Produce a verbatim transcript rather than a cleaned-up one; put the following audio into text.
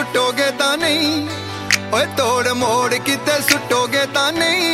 ਸੁੱਟੋਗੇ ਤਾਂ ਨਹੀਂ, ਓਏ ਤੋੜ ਮੋੜ ਕਿਤੇ ਸੁੱਟੋਗੇ ਤਾਂ ਨਹੀਂ।